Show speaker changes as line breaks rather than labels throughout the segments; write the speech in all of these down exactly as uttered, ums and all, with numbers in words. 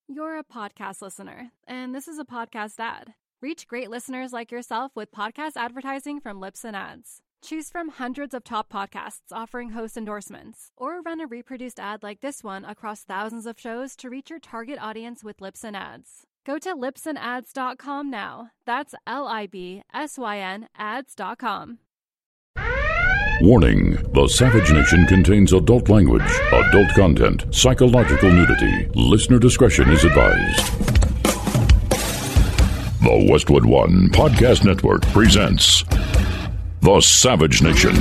You're a podcast listener, and this is a podcast ad. Reach great listeners like yourself with podcast advertising from Libsyn Ads. Choose from hundreds of top podcasts offering host endorsements, or run a reproduced ad like this one across thousands of shows to reach your target audience with Libsyn Ads. Go to libsyn ads dot com now. That's L I B S Y N ads dot com.
Warning, the Savage Nation contains adult language, adult content, psychological nudity. Listener discretion is advised. The Westwood One Podcast Network presents The Savage Nation.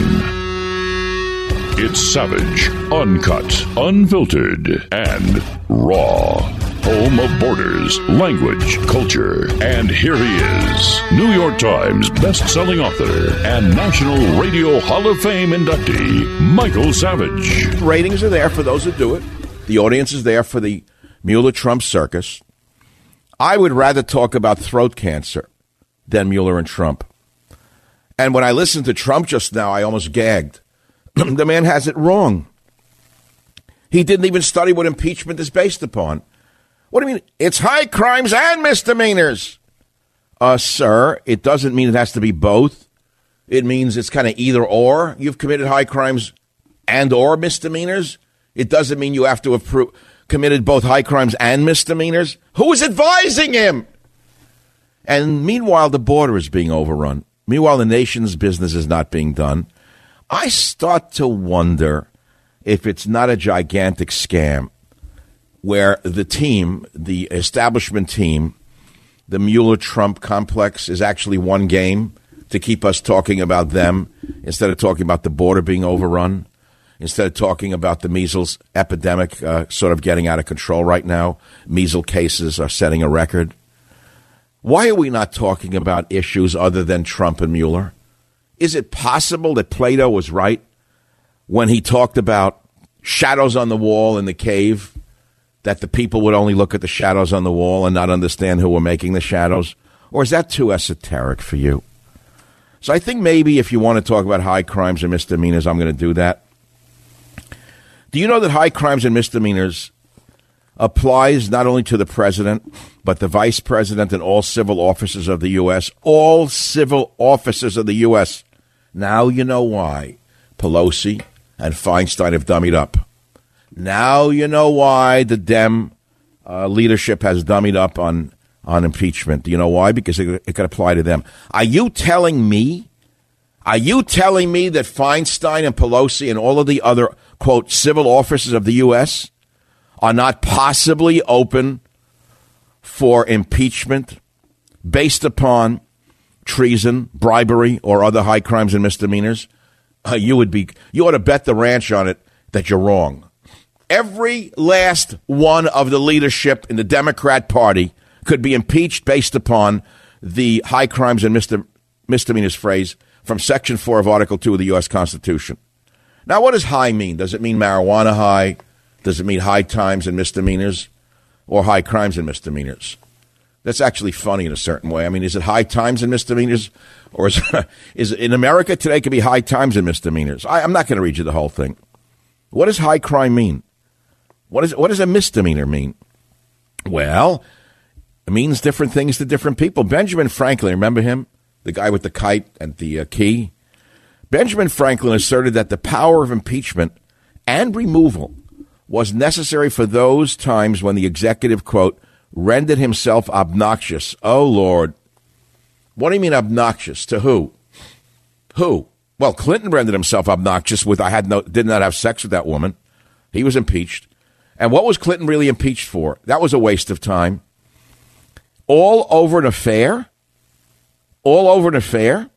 It's savage, uncut, unfiltered, and raw. Home of borders, language, culture. And here he is, New York Times best-selling author and National Radio Hall of Fame inductee, Michael Savage.
Ratings are there for those who do it. The audience is there for the Mueller-Trump circus. I would rather talk about throat cancer than Mueller and Trump. And when I listened to Trump just now, I almost gagged. The man has it wrong. He didn't even study what impeachment is based upon. What do you mean? It's high crimes and misdemeanors. Uh, sir, it doesn't mean it has to be both. It means it's kind of either or. You've committed high crimes and or misdemeanors. It doesn't mean you have to have pro- committed both high crimes and misdemeanors. Who is advising him? And meanwhile, the border is being overrun. Meanwhile, the nation's business is not being done. I start to wonder if it's not a gigantic scam where the team, the establishment team, the Mueller-Trump complex is actually one game to keep us talking about them instead of talking about the border being overrun, instead of talking about the measles epidemic uh, sort of getting out of control right now. Measles cases are setting a record. Why are we not talking about issues other than Trump and Mueller? Is it possible that Plato was right when he talked about shadows on the wall in the cave, that the people would only look at the shadows on the wall and not understand who were making the shadows? Or is that too esoteric for you? So I think maybe if you want to talk about high crimes and misdemeanors, I'm going to do that. Do you know that high crimes and misdemeanors applies not only to the president, but the vice president and all civil officers of the U S? All civil officers of the U S. Now you know why Pelosi and Feinstein have dummied up. Now you know why the Dem uh, leadership has dummied up on, on impeachment. Do you know why? Because it, it could apply to them. Are you telling me, are you telling me that Feinstein and Pelosi and all of the other, quote, civil officers of the U S are not possibly open for impeachment based upon treason, bribery, or other high crimes and misdemeanors? Uh, you would be, you ought to bet the ranch on it that you're wrong. Every last one of the leadership in the Democrat Party could be impeached based upon the high crimes and misde- misdemeanors phrase from Section four of Article two of the U S Constitution. Now, what does high mean? Does it mean marijuana high? Does it mean high times and misdemeanors? Or high crimes and misdemeanors? That's actually funny in a certain way. I mean, is it high times and misdemeanors? Or is, is it, in America today, it could be high times and misdemeanors. I, I'm not going to read you the whole thing. What does high crime mean? What, is, what does a misdemeanor mean? Well, it means different things to different people. Benjamin Franklin, remember him? The guy with the kite and the uh, key? Benjamin Franklin asserted that the power of impeachment and removal was necessary for those times when the executive, quote, rendered himself obnoxious. Oh, Lord. What do you mean obnoxious? To who? Who? Well, Clinton rendered himself obnoxious with, I had no, did not have sex with that woman. He was impeached. And what was Clinton really impeached for? That was a waste of time. All over an affair? All over an affair?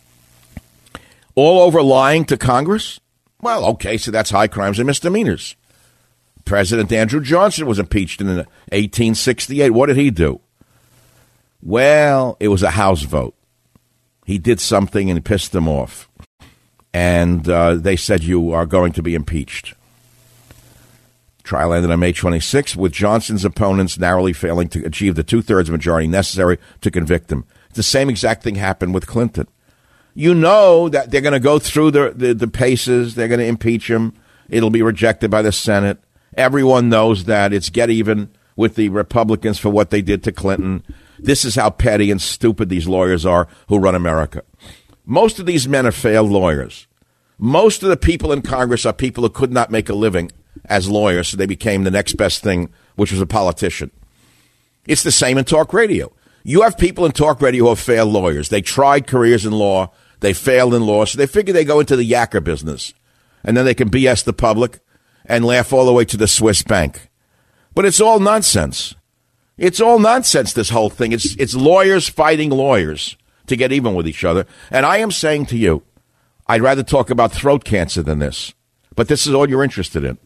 All over lying to Congress? Well, okay, so that's high crimes and misdemeanors. President Andrew Johnson was impeached in eighteen sixty-eight. What did he do? Well, it was a House vote. He did something and pissed them off. And uh, they said you are going to be impeached. Trial ended on May twenty-sixth, with Johnson's opponents narrowly failing to achieve the two-thirds majority necessary to convict him. The same exact thing happened with Clinton. You know that they're going to go through the, the, the paces. They're going to impeach him. It'll be rejected by the Senate. Everyone knows that. It's get even with the Republicans for what they did to Clinton. This is how petty and stupid these lawyers are who run America. Most of these men are failed lawyers. Most of the people in Congress are people who could not make a living as lawyers, so they became the next best thing, which was a politician. It's the same in talk radio. You have people in talk radio who have failed lawyers. They tried careers in law. They failed in law, so they figure they go into the yacker business. And then they can B S the public and laugh all the way to the Swiss bank. But it's all nonsense. It's all nonsense, this whole thing. It's, it's lawyers fighting lawyers to get even with each other. And I am saying to you, I'd rather talk about throat cancer than this. But this is all you're interested in.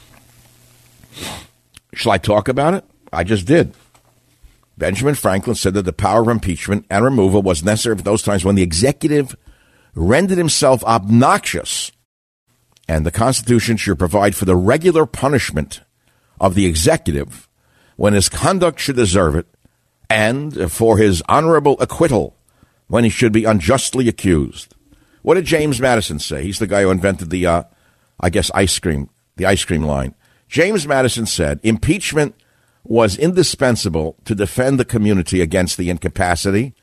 Shall I talk about it? I just did. Benjamin Franklin said that the power of impeachment and removal was necessary for those times when the executive rendered himself obnoxious, and the Constitution should provide for the regular punishment of the executive when his conduct should deserve it, and for his honorable acquittal when he should be unjustly accused. What did James Madison say? He's the guy who invented the, uh, I guess, ice cream, the ice cream line. James Madison said, impeachment was indispensable to defend the community against the incapacity,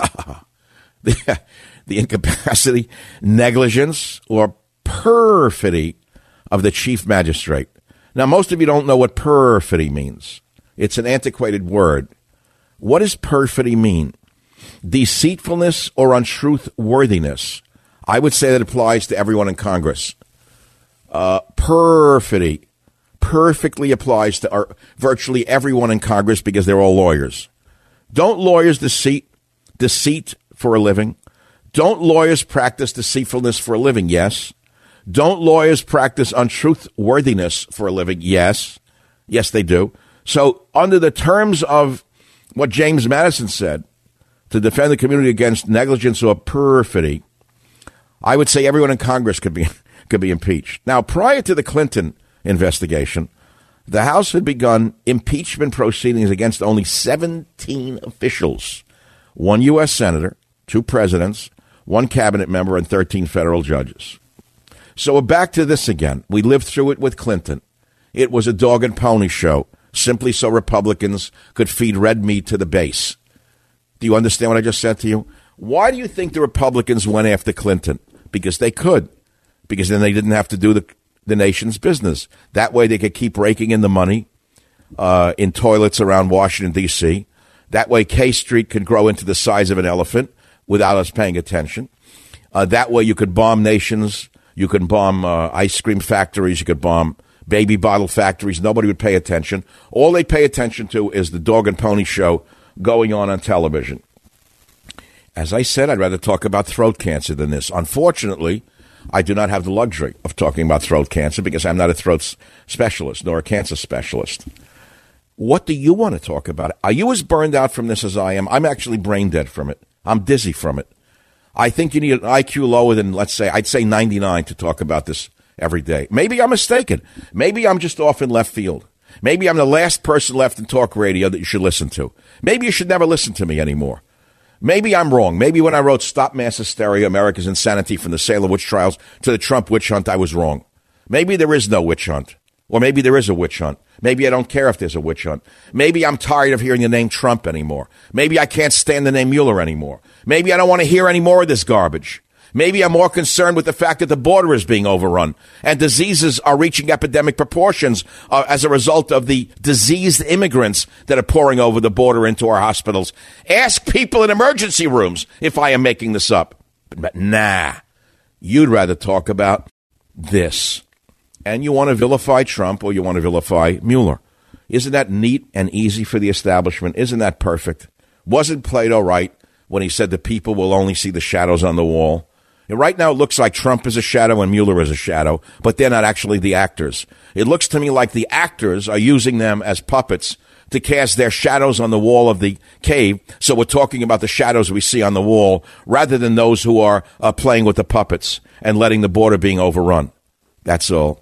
the, the incapacity, negligence, or perfidy of the chief magistrate. Now, most of you don't know what perfidy means. It's an antiquated word. What does perfidy mean? Deceitfulness or untruthworthiness. I would say that applies to everyone in Congress. Uh, perfidy perfectly applies to our, virtually everyone in Congress because they're all lawyers. Don't lawyers deceit, deceit for a living? Don't lawyers practice deceitfulness for a living? Yes. Don't lawyers practice untruthworthiness for a living? Yes. Yes, they do. So under the terms of what James Madison said, to defend the community against negligence or perfidy, I would say everyone in Congress could be could be impeached. Now, prior to the Clinton investigation, the House had begun impeachment proceedings against only seventeen officials, one U S senator, two presidents, one cabinet member, and thirteen federal judges. So we're back to this again. We lived through it with Clinton. It was a dog and pony show, simply so Republicans could feed red meat to the base. Do you understand what I just said to you? Why do you think the Republicans went after Clinton? Because they could. Because then they didn't have to do the, the nation's business. That way they could keep raking in the money uh, in toilets around Washington, D C That way K Street could grow into the size of an elephant without us paying attention. Uh, that way you could bomb nations. You could bomb uh, ice cream factories. You could bomb baby bottle factories. Nobody would pay attention. All they pay attention to is the dog and pony show going on on television. As I said, I'd rather talk about throat cancer than this. Unfortunately, I do not have the luxury of talking about throat cancer because I'm not a throat specialist nor a cancer specialist. What do you want to talk about? Are you as burned out from this as I am? I'm actually brain dead from it. I'm dizzy from it. I think you need an I Q lower than, let's say, I'd say ninety-nine to talk about this every day. Maybe I'm mistaken. Maybe I'm just off in left field. Maybe I'm the last person left in talk radio that you should listen to. Maybe you should never listen to me anymore. Maybe I'm wrong. Maybe when I wrote Stop Mass Hysteria, America's Insanity from the Salem Witch Trials to the Trump witch hunt, I was wrong. Maybe there is no witch hunt. Or maybe there is a witch hunt. Maybe I don't care if there's a witch hunt. Maybe I'm tired of hearing the name Trump anymore. Maybe I can't stand the name Mueller anymore. Maybe I don't want to hear any more of this garbage. Maybe I'm more concerned with the fact that the border is being overrun and diseases are reaching epidemic proportions uh, as a result of the diseased immigrants that are pouring over the border into our hospitals. Ask people in emergency rooms if I am making this up. But, but nah, you'd rather talk about this. And you want to vilify Trump or you want to vilify Mueller. Isn't that neat and easy for the establishment? Isn't that perfect? Wasn't Plato right when he said the people will only see the shadows on the wall? And right now it looks like Trump is a shadow and Mueller is a shadow, but they're not actually the actors. It looks to me like the actors are using them as puppets to cast their shadows on the wall of the cave. So we're talking about the shadows we see on the wall rather than those who are uh, playing with the puppets and letting the border being overrun. That's all.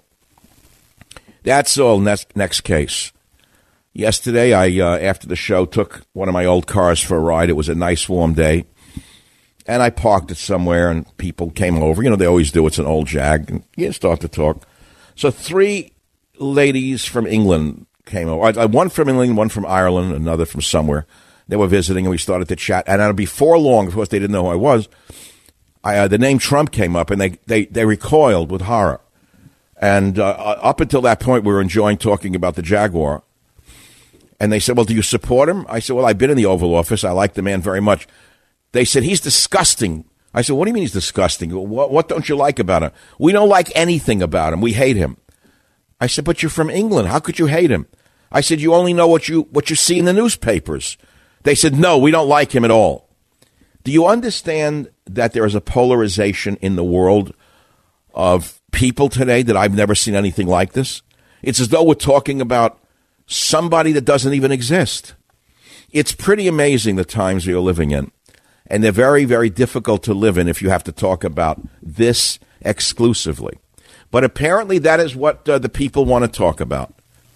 That's all. Next, next case. Yesterday, I uh, after the show, took one of my old cars for a ride. It was a nice, warm day. And I parked it somewhere, and people came over. You know, they always do. It's an old Jag. And you start to talk. So three ladies from England came over. One from England, one from Ireland, another from somewhere. They were visiting, and we started to chat. And before long, of course, they didn't know who I was. I, uh, the name Trump came up, and they, they, they recoiled with horror. And uh, up until that point, we were enjoying talking about the Jaguar. And they said, well, do you support him? I said, well, I've been in the Oval Office. I like the man very much. They said, he's disgusting. I said, what do you mean he's disgusting? What, what don't you like about him? We don't like anything about him. We hate him. I said, but you're from England. How could you hate him? I said, you only know what you what you see in the newspapers. They said, no, we don't like him at all. Do you understand that there is a polarization in the world of people today that I've never seen anything like this? It's as though we're talking about somebody that doesn't even exist. It's pretty amazing the times we are living in. And they're very, very difficult to live in if you have to talk about this exclusively. But apparently that is what uh, the people want to talk about.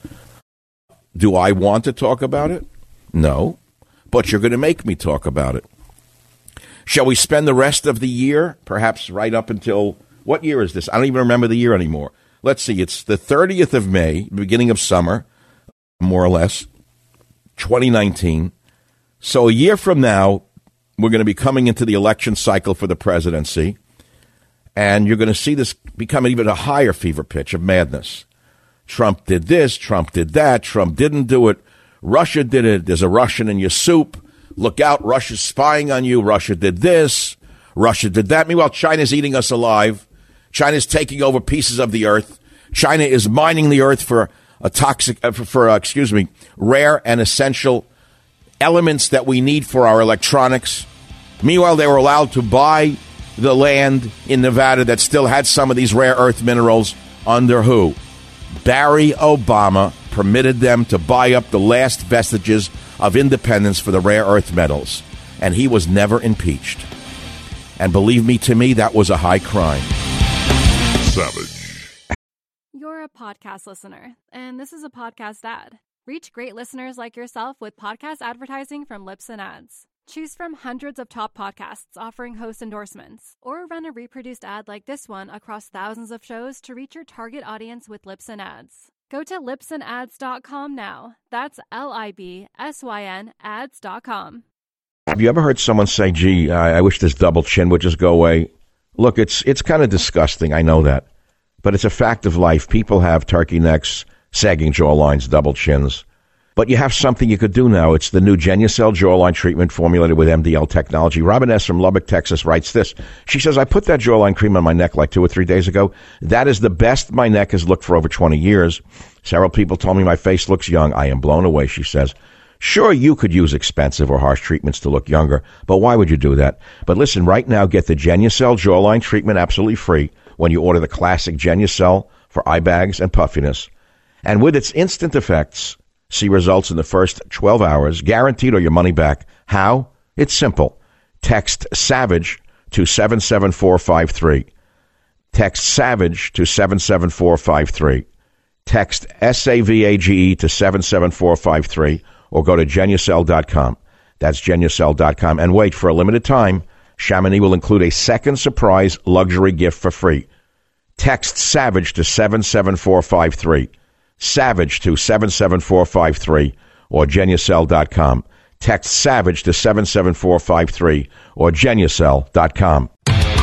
Do I want to talk about it? No. But you're going to make me talk about it. Shall we spend the rest of the year, perhaps right up until, what year is this? I don't even remember the year anymore. Let's see, it's the thirtieth of May, beginning of summer, more or less, twenty nineteen. So a year from now, we're going to be coming into the election cycle for the presidency, and you're going to see this become even a higher fever pitch of madness. Trump did this, Trump did that, Trump didn't do it, Russia did it, there's a Russian in your soup, look out, Russia's spying on you, Russia did this, Russia did that. Meanwhile, China's eating us alive, China's taking over pieces of the earth, China is mining the earth for a toxic, uh, for, for uh, excuse me, rare and essential elements that we need for our electronics. Meanwhile, they were allowed to buy the land in Nevada that still had some of these rare earth minerals under who? Barry Obama permitted them to buy up the last vestiges of independence for the rare earth metals, and he was never impeached. And believe me, to me, that was a high crime.
Savage.
You're a podcast listener, and this is a podcast ad. Reach great listeners like yourself with podcast advertising from Libsyn Ads. Choose from hundreds of top podcasts offering host endorsements, or run a reproduced ad like this one across thousands of shows to reach your target audience with Libsyn Ads. Go to libsyn ads dot com now. That's L I B S Y N ads dot com.
Have you ever heard someone say, gee, I, I wish this double chin would just go away? Look, it's it's kind of disgusting, I know that. But it's a fact of life. People have turkey necks, sagging jawlines, double chins. But you have something you could do now. It's the new Genucel jawline treatment formulated with M D L technology. Robin S. from Lubbock, Texas writes this. She says, I put that jawline cream on my neck like two or three days ago. That is the best my neck has looked for over twenty years. Several people told me my face looks young. I am blown away, she says. Sure, you could use expensive or harsh treatments to look younger, but why would you do that? But listen, right now, get the Genucel jawline treatment absolutely free when you order the classic Genucel for eye bags and puffiness. And with its instant effects, see results in the first twelve hours, guaranteed, or your money back. How? It's simple. Text SAVAGE to seven seven four five three. Text SAVAGE to seven seven four five three. Text S A V A G E to seven seven four five three, or go to Genucel dot com. That's Genucel dot com. And wait, for a limited time, Chamonix will include a second surprise luxury gift for free. Text SAVAGE to seven seven four five three. SAVAGE to seven seven four five three or Genucel dot com. Text SAVAGE to seven seven four five three or Genucel dot com.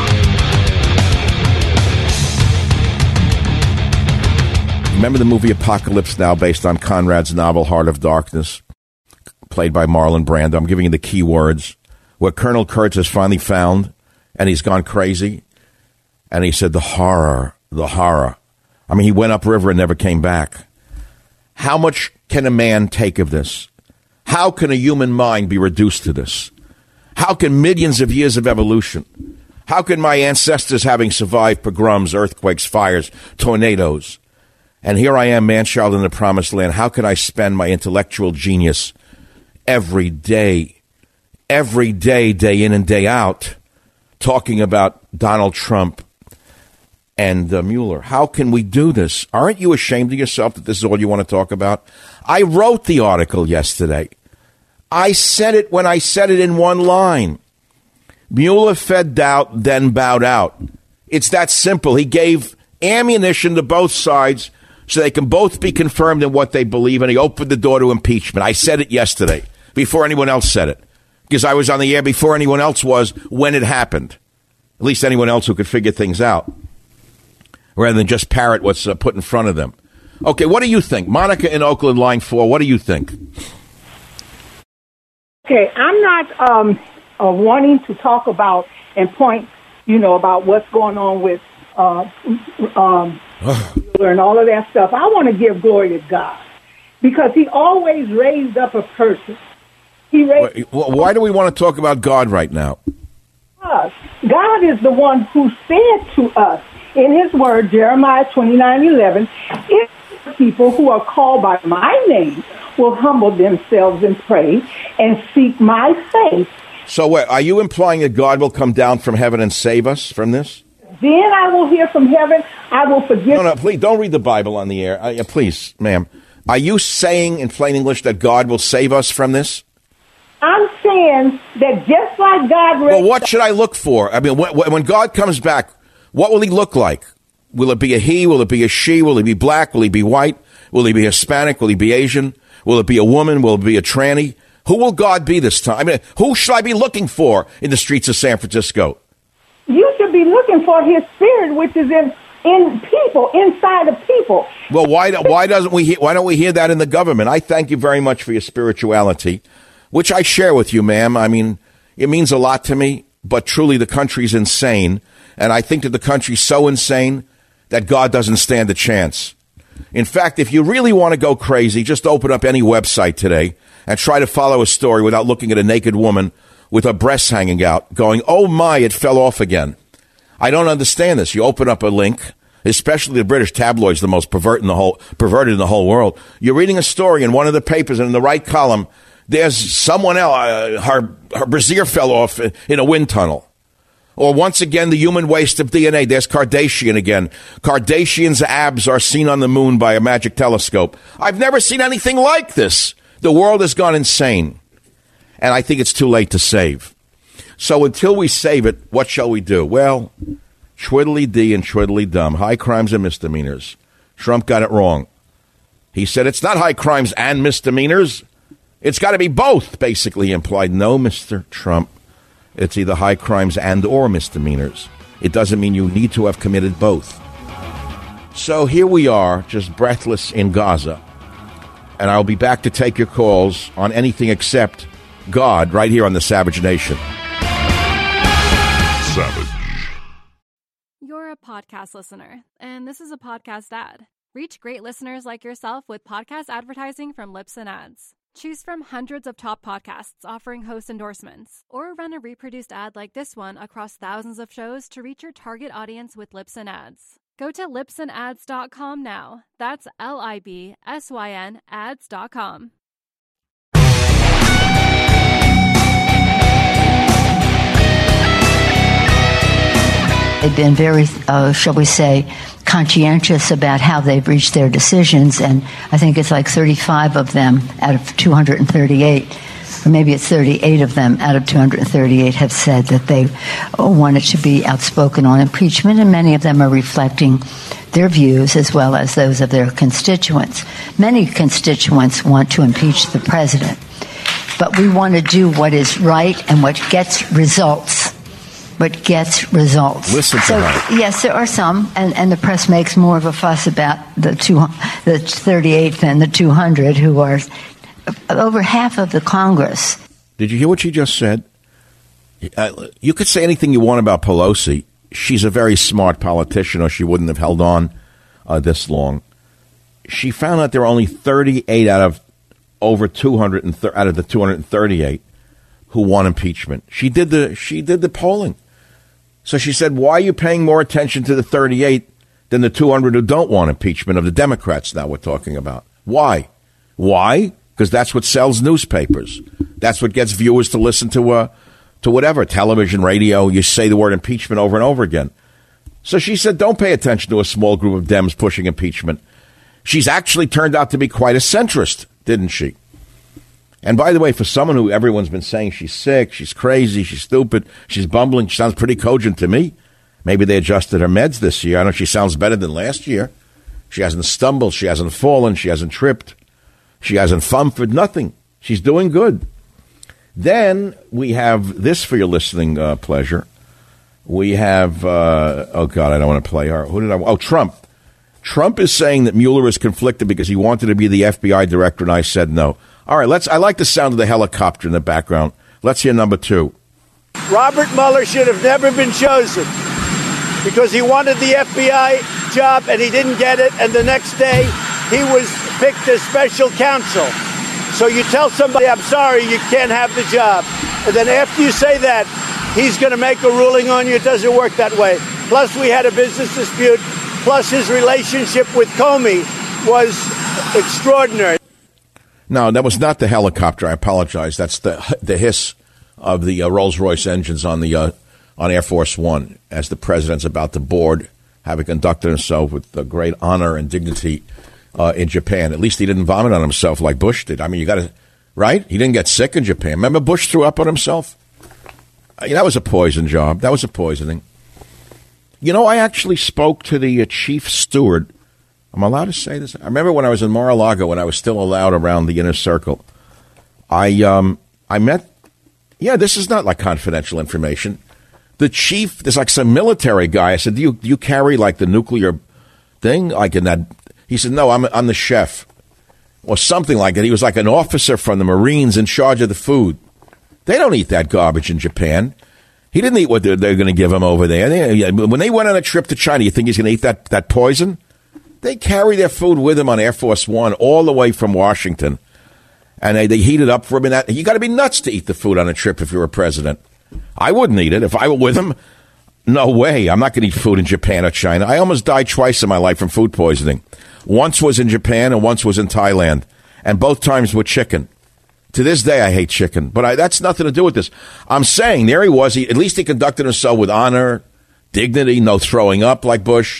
Remember the movie Apocalypse Now, based on Conrad's novel Heart of Darkness, played by Marlon Brando? I'm giving you the key words, where Colonel Kurtz is finally found, and he's gone crazy, and he said, the horror, the horror. I mean, he went upriver and never came back. How much can a man take of this? How can a human mind be reduced to this? How can millions of years of evolution? How can my ancestors, having survived pogroms, earthquakes, fires, tornadoes, and here I am, man-child in the promised land, how can I spend my intellectual genius every day, every day, day in and day out, talking about Donald Trump and uh, Mueller? How can we do this? Aren't you ashamed of yourself that this is all you want to talk about? I wrote the article yesterday. I said it when I said it in one line. Mueller fed doubt, then bowed out. It's that simple. He gave ammunition to both sides so they can both be confirmed in what they believe, and he opened the door to impeachment. I said it yesterday before anyone else said it, because I was on the air before anyone else was when it happened, at least anyone else who could figure things out, rather than just parrot what's uh, put in front of them. Okay, what do you think? Monica in Oakland, line four, what do you think?
Okay, I'm not um, uh, wanting to talk about and point, you know, about what's going on with uh, um, and all of that stuff. I want to give glory to God because he always raised up a person. He raised.
Why do we want to talk about God right now?
Us. God is the one who said to us in his word, Jeremiah twenty-nine eleven, if people who are called by my name will humble themselves and pray and seek my face.
So wait, are you implying that God will come down from heaven and save us from this?
Then I will hear from heaven. I will forgive.
No, no, please don't read the Bible on the air. Uh, please, ma'am. Are you saying in plain English that God will save us from this?
I'm saying that just like God...
Well, what should I look for? I mean, when, when God comes back, what will he look like? Will it be a he? Will it be a she? Will he be black? Will he be white? Will he be Hispanic? Will he be Asian? Will it be a woman? Will it be a tranny? Who will God be this time? I mean, who should I be looking for in the streets of San Francisco?
You should be looking for his spirit, which is in in people, inside of people.
Well, why why doesn't we hear, why don't we hear that in the government? I thank you very much for your spirituality, which I share with you, ma'am. I mean, it means a lot to me, but truly the country's insane, and I think that the country's so insane that God doesn't stand a chance. In fact, if you really want to go crazy, just open up any website today and try to follow a story without looking at a naked woman with her breasts hanging out, going, oh my, it fell off again. I don't understand this. You open up a link, especially the British tabloids, the most pervert in the whole, perverted in the whole world. You're reading a story in one of the papers, and in the right column, there's someone else, uh, her, her brassiere fell off in a wind tunnel. Or once again, the human waste of D N A. There's Kardashian again. Kardashian's abs are seen on the moon by a magic telescope. I've never seen anything like this. The world has gone insane. And I think it's too late to save. So until we save it, what shall we do? Well, twiddly-dee and twiddly-dum. High crimes and misdemeanors. Trump got it wrong. He said it's not high crimes and misdemeanors. It's got to be both, basically implied. No, Mister Trump. It's either high crimes and or misdemeanors. It doesn't mean you need to have committed both. So here we are, just breathless in Gaza. And I'll be back to take your calls on anything except God right here on the Savage Nation.
Savage.
You're a podcast listener, and this is a podcast ad. Reach great listeners like yourself with podcast advertising from Libsyn Ads. Choose from hundreds of top podcasts offering host endorsements, or run a reproduced ad like this one across thousands of shows to reach your target audience with Libsyn Ads. Go to libsyn ads dot com now. That's L I B S Y N ads dot com.
They've been very, uh, shall we say, conscientious about how they've reached their decisions, and I think it's like thirty-five of them out of two hundred thirty-eight, or maybe it's thirty-eight of them out of two hundred thirty-eight have said that they wanted to be outspoken on impeachment, and many of them are reflecting their views as well as those of their constituents. Many constituents want to impeach the president, but we want to do what is right and what gets results. But gets results.
Listen to
so,
her.
Yes, there are some, and, and the press makes more of a fuss about the two, the thirty-eight than the two hundred, who are over half of the Congress.
Did you hear what she just said? Uh, you could say anything you want about Pelosi. She's a very smart politician, or she wouldn't have held on uh, this long. She found out there were only thirty-eight out of over two hundred and th- out of the two hundred thirty-eight who want impeachment. She did the she did the polling. So she said, why are you paying more attention to the thirty-eight than the two hundred who don't want impeachment of the Democrats now we're talking about? Why? Why? Because that's what sells newspapers. That's what gets viewers to listen to uh, to whatever, television, radio. You say the word impeachment over and over again. So she said, don't pay attention to a small group of Dems pushing impeachment. She's actually turned out to be quite a centrist, didn't she? And by the way, for someone who everyone's been saying she's sick, she's crazy, she's stupid, she's bumbling, she sounds pretty cogent to me. Maybe they adjusted her meds this year. I know she sounds better than last year. She hasn't stumbled. She hasn't fallen. She hasn't tripped. She hasn't fumbled. Nothing. She's doing good. Then we have this for your listening uh, pleasure. We have, uh, oh, God, I don't want to play her. Who did I, oh, Trump. Trump is saying that Mueller is conflicted because he wanted to be the F B I director, and I said no. All right, let's. I like the sound of the helicopter in the background. Let's hear number two.
Robert Mueller should have never been chosen because he wanted the F B I job and he didn't get it. And the next day he was picked as special counsel. So you tell somebody, I'm sorry, you can't have the job. And then after you say that, he's going to make a ruling on you. It doesn't work that way. Plus, we had a business dispute. Plus, his relationship with Comey was extraordinary.
No, that was not the helicopter. I apologize. That's the the hiss of the uh, Rolls-Royce engines on the uh, on Air Force One as the president's about to board, having conducted himself with uh, great honor and dignity uh, in Japan. At least he didn't vomit on himself like Bush did. I mean, you got to, right? He didn't get sick in Japan. Remember Bush threw up on himself? I mean, that was a poison job. That was a poisoning. You know, I actually spoke to the uh, chief steward. I'm allowed to say this. I remember when I was in Mar-a-Lago, when I was still allowed around the inner circle. I um I met. Yeah, this is not like confidential information. The chief, there's like some military guy. I said, "Do you do you carry like the nuclear thing, like in that?" He said, "No, I'm I'm the chef, or something like that." He was like an officer from the Marines in charge of the food. They don't eat that garbage in Japan. He didn't eat what they're, they're going to give him over there. They, when they went on a trip to China, you think he's going to eat that, that poison? They carry their food with them on Air Force One all the way from Washington, and they, they heat it up for him. And you got to be nuts to eat the food on a trip if you're a president. I wouldn't eat it if I were with him. No way. I'm not going to eat food in Japan or China. I almost died twice in my life from food poisoning. Once was in Japan and once was in Thailand, and both times with chicken. To this day, I hate chicken, but I, that's nothing to do with this. I'm saying there he was. He, at least he conducted himself with honor, dignity, no throwing up like Bush.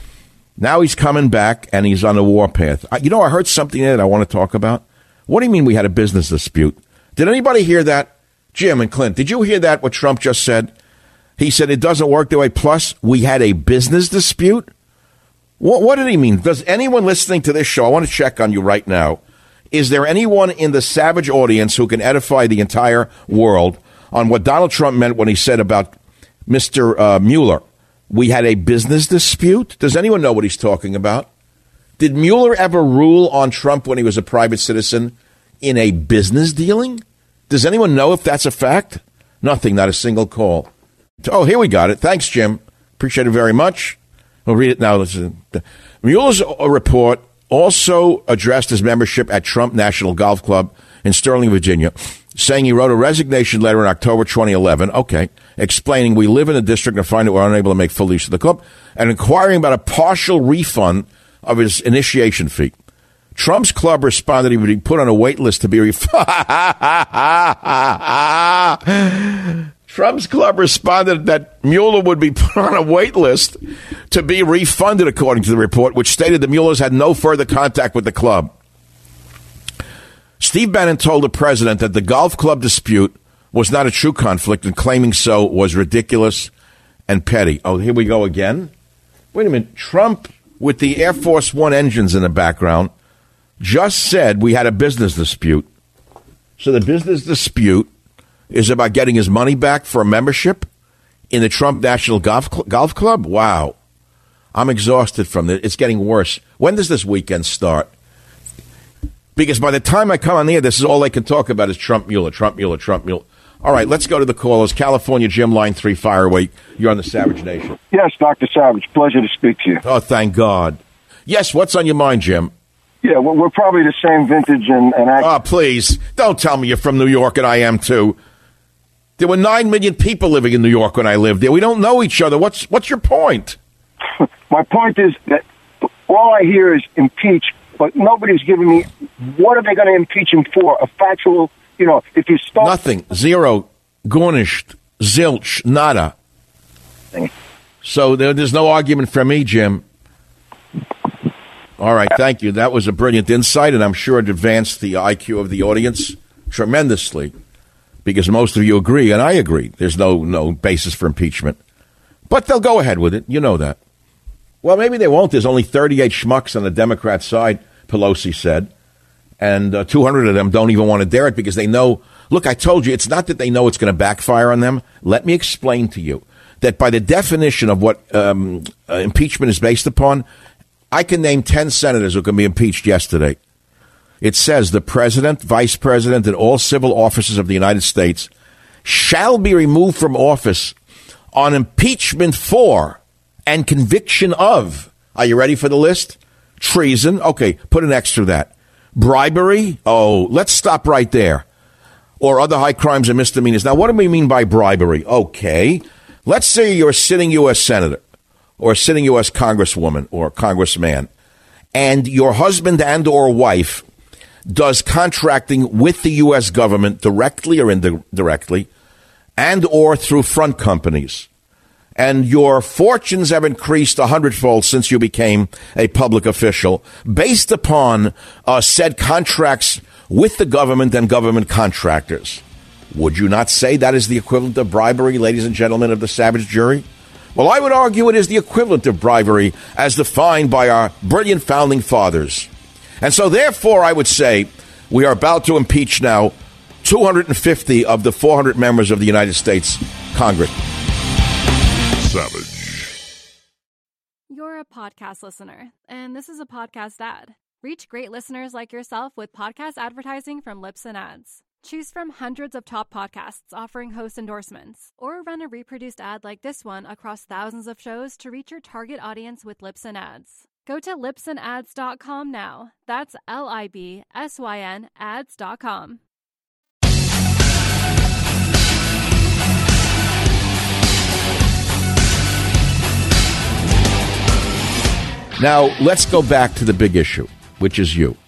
Now he's coming back, and he's on the warpath. I, you know, I heard something there that I want to talk about. What do you mean we had a business dispute? Did anybody hear that? Jim and Clint, did you hear that, what Trump just said? He said it doesn't work that way. Plus, we had a business dispute? What, what did he mean? Does anyone listening to this show, I want to check on you right now. Is there anyone in the savage audience who can edify the entire world on what Donald Trump meant when he said about Mister Uh, Mueller, we had a business dispute? Does anyone know what he's talking about? Did Mueller ever rule on Trump when he was a private citizen in a business dealing? Does anyone know if that's a fact? Nothing, not a single call. Oh, here we got it. Thanks, Jim. Appreciate it very much. We'll read it now. Listen. Mueller's report also addressed his membership at Trump National Golf Club in Sterling, Virginia, saying he wrote a resignation letter in October twenty eleven, okay, explaining we live in a district and find that we're unable to make full use of the club, and inquiring about a partial refund of his initiation fee. Trump's club responded he would be put on a wait list to be refunded. Trump's club responded that Mueller would be put on a wait list to be refunded, according to the report, which stated that Mueller's had no further contact with the club. Steve Bannon told the president that the golf club dispute was not a true conflict, and claiming so was ridiculous and petty. Oh, here we go again. Wait a minute. Trump, with the Air Force One engines in the background, just said we had a business dispute. So the business dispute is about getting his money back for a membership in the Trump National Golf Cl- Golf Club? Wow. I'm exhausted from this. It's getting worse. When does this weekend start? Because by the time I come on here, this is all I can talk about is Trump Mueller, Trump Mueller, Trump Mueller. All right, let's go to the callers. California, Jim, line three, fire away. You're on the Savage Nation.
Yes, Doctor Savage. Pleasure to speak to you.
Oh, thank God. Yes, what's on your mind, Jim?
Yeah, well, we're probably the same vintage and, and act-
Oh, please. Don't tell me you're from New York, and I am too. There were nine million people living in New York when I lived there. We don't know each other. What's what's your point?
My point is that all I hear is impeach, but nobody's giving me what are they going to impeach him for? A factual, you know, if you start...
Nothing. Zero. Garnished. Zilch. Nada. So there, there's no argument for me, Jim. All right, thank you. That was a brilliant insight, and I'm sure it advanced the I Q of the audience tremendously, because most of you agree, and I agree. There's no no basis for impeachment. But they'll go ahead with it. You know that. Well, maybe they won't. There's only thirty-eight schmucks on the Democrat side, Pelosi said. And uh, two hundred of them don't even want to dare it because they know, look, I told you, it's not that they know it's going to backfire on them. Let me explain to you that by the definition of what um, uh, impeachment is based upon, I can name ten senators who can be impeached yesterday. It says the president, vice president, and all civil officers of the United States shall be removed from office on impeachment for and conviction of. Are you ready for the list? Treason. Okay, put an X through that. Bribery. Oh, let's stop right there. Or other high crimes and misdemeanors. Now, what do we mean by bribery? Okay, let's say you're a sitting U S senator or a sitting U S congresswoman or congressman, and your husband and or wife does contracting with the U S government directly or indirectly and or through front companies. And your fortunes have increased a hundredfold since you became a public official based upon uh, said contracts with the government and government contractors. Would you not say that is the equivalent of bribery, ladies and gentlemen of the savage jury? Well, I would argue it is the equivalent of bribery as defined by our brilliant founding fathers. And so, therefore, I would say we are about to impeach now two hundred fifty of the four hundred members of the United States Congress.
Savage.
You're a podcast listener, and this is a podcast ad. Reach great listeners like yourself with podcast advertising from Libsyn Ads. Choose from hundreds of top podcasts offering host endorsements, or run a reproduced ad like this one across thousands of shows to reach your target audience with Libsyn Ads. Go to libsyn ads dot com now. That's L I B S Y N ads dot com.
Now, let's go back to the big issue, which is you.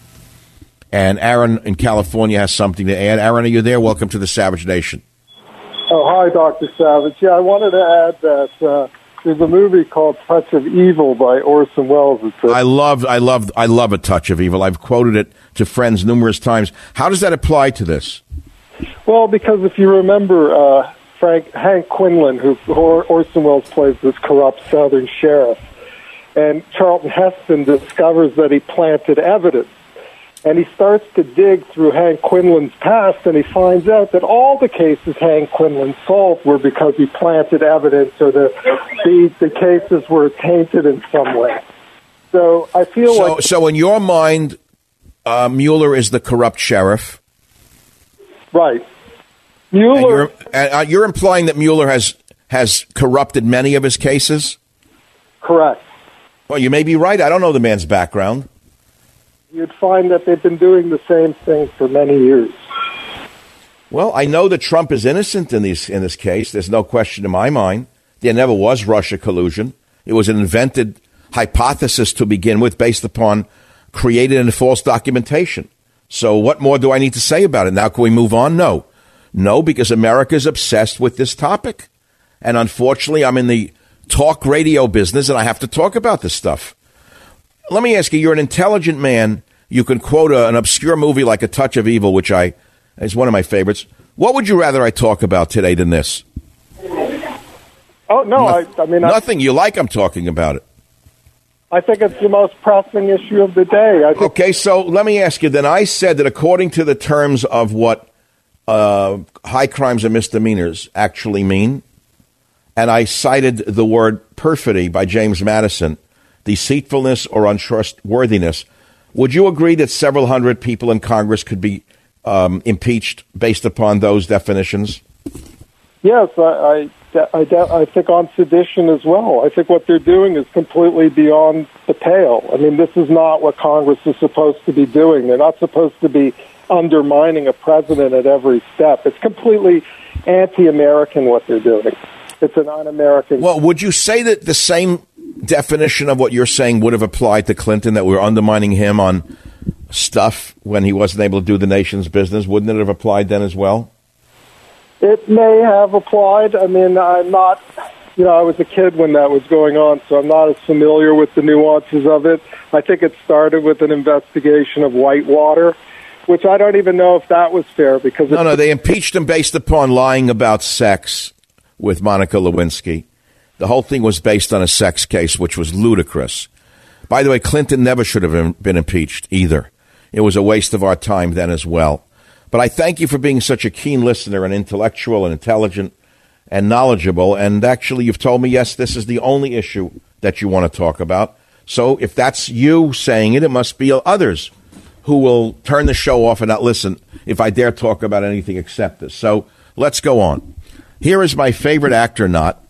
And Aaron in California has something to add. Aaron, are you there? Welcome to the Savage Nation.
Oh, hi, Doctor Savage. Yeah, I wanted to add that uh, there's a movie called Touch of Evil by Orson Welles. It's a-
I love, I love, I love A Touch of Evil. I've quoted it to friends numerous times. How does that apply to this?
Well, because if you remember, uh, Frank Hank Quinlan, who or, Orson Welles plays this corrupt Southern sheriff, and Charlton Heston discovers that he planted evidence. And he starts to dig through Hank Quinlan's past, and he finds out that all the cases Hank Quinlan solved were because he planted evidence, or the the, the cases were tainted in some way. So I feel
so,
like...
So in your mind, uh, Mueller is the corrupt sheriff?
Right. Mueller...
And you're, uh, you're implying that Mueller has, has corrupted many of his cases?
Correct.
Well, you may be right. I don't know the man's background.
You'd find that they've been doing the same thing for many years.
Well, I know that Trump is innocent in these in this case. There's no question in my mind. There never was Russia collusion. It was an invented hypothesis to begin with based upon created and false documentation. So what more do I need to say about it? Now, can we move on? No. No, because America is obsessed with this topic. And unfortunately, I'm in the talk radio business, and I have to talk about this stuff. Let me ask you, you're an intelligent man. You can quote a, an obscure movie like A Touch of Evil, which I is one of my favorites. What would you rather I talk about today than this?
Oh, no, I, I mean...
Nothing.
I,
you like I'm talking about it.
I think it's the most pressing issue of the day. I think,
okay, so let me ask you, then I said that according to the terms of what uh, high crimes and misdemeanors actually mean, and I cited the word perfidy by James Madison, deceitfulness or untrustworthiness. Would you agree that several hundred people in Congress could be um, impeached based upon those definitions?
Yes, I, I, I, I think on sedition as well. I think what they're doing is completely beyond the pale. I mean, this is not what Congress is supposed to be doing. They're not supposed to be undermining a president at every step. It's completely anti-American what they're doing. It's an un-American.
Well, would you say that the same definition of what you're saying would have applied to Clinton, that we're undermining him on stuff when he wasn't able to do the nation's business? Wouldn't it have applied then as well?
It may have applied. I mean, I'm not, you know, I was a kid when that was going on, so I'm not as familiar with the nuances of it. I think it started with an investigation of Whitewater, which I don't even know if that was fair because... No,
no, they impeached him based upon lying about sex with Monica Lewinsky. The whole thing was based on a sex case, which was ludicrous. By the way, Clinton never should have been impeached either. It was a waste of our time then as well. But I thank you for being such a keen listener and intellectual and intelligent and knowledgeable. And actually, you've told me, yes, this is the only issue that you want to talk about. So if that's you saying it, it must be others who will turn the show off and not listen if I dare talk about anything except this. So let's go on. Here is my favorite actor not,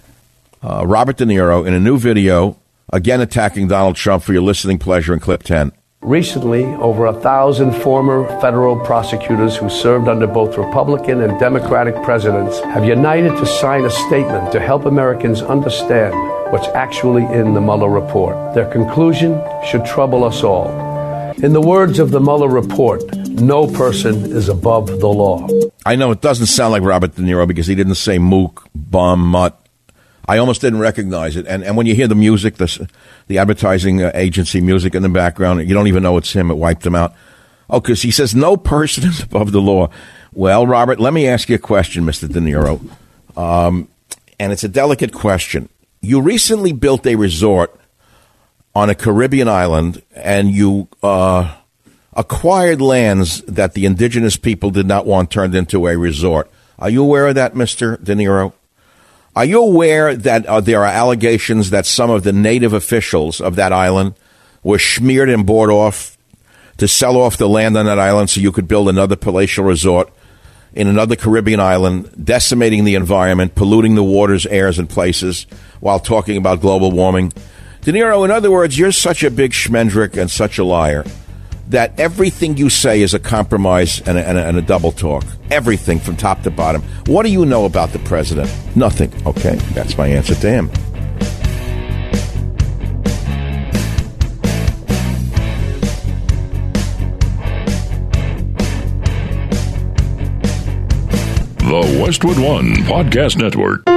uh, Robert De Niro, in a new video, again attacking Donald Trump for your listening pleasure in clip ten.
Recently, over a thousand former federal prosecutors who served under both Republican and Democratic presidents have united to sign a statement to help Americans understand what's actually in the Mueller report. Their conclusion should trouble us all. In the words of the Mueller report, no person is above the law. I
know it doesn't sound like Robert De Niro because he didn't say mook, bum, mutt. I almost didn't recognize it. And and when you hear the music, the, the advertising uh, agency music in the background, you don't even know it's him. It wiped him out. Oh, because he says no person is above the law. Well, Robert, let me ask you a question, Mister De Niro. Um, and it's a delicate question. You recently built a resort on a Caribbean island, and you uh, acquired lands that the indigenous people did not want turned into a resort. Are you aware of that, Mister De Niro? Are you aware that uh, there are allegations that some of the native officials of that island were smeared and bought off to sell off the land on that island so you could build another palatial resort in another Caribbean island, decimating the environment, polluting the waters, airs, and places while talking about global warming? De Niro, in other words, you're such a big schmendrick and such a liar that everything you say is a compromise and a, and, a, and a double talk. Everything from top to bottom. What do you know about the president? Nothing. Okay, that's my answer to him.
The Westwood One Podcast Network.